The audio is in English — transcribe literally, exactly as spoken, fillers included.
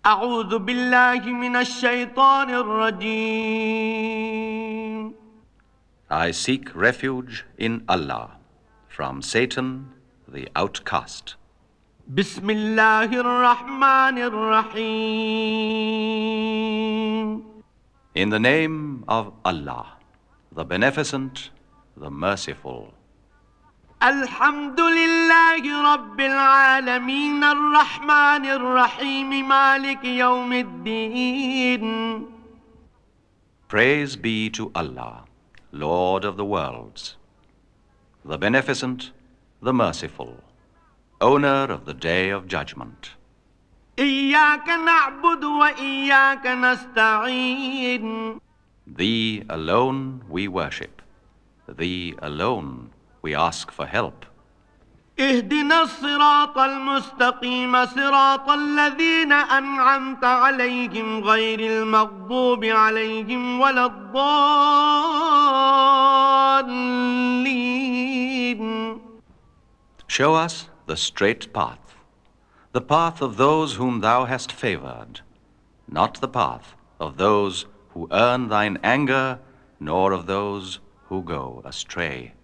أعوذ بالله من الشيطان الرجيم. I seek refuge in Allah from Satan, the outcast. بسم الله الرحمن الرحيم. In the name of Allah, the Beneficent, the Merciful. الحمد لله رب العالمين الرحمن الرحيم مالك يوم الدين. Praise be to Allah, Lord of the worlds, the Beneficent, the Merciful, owner of the Day of Judgment. إياك نعبد وإياك نستعين. Thee alone we worship, Thee alone we ask for help. اهدنا الصراط المستقيم صراط الذين أنعمت عليهم غير المغضوب عليهم ولا الضالين. Show us the straight path, the path of those whom Thou hast favored, not the path of those who earn Thine anger, nor of those who go astray.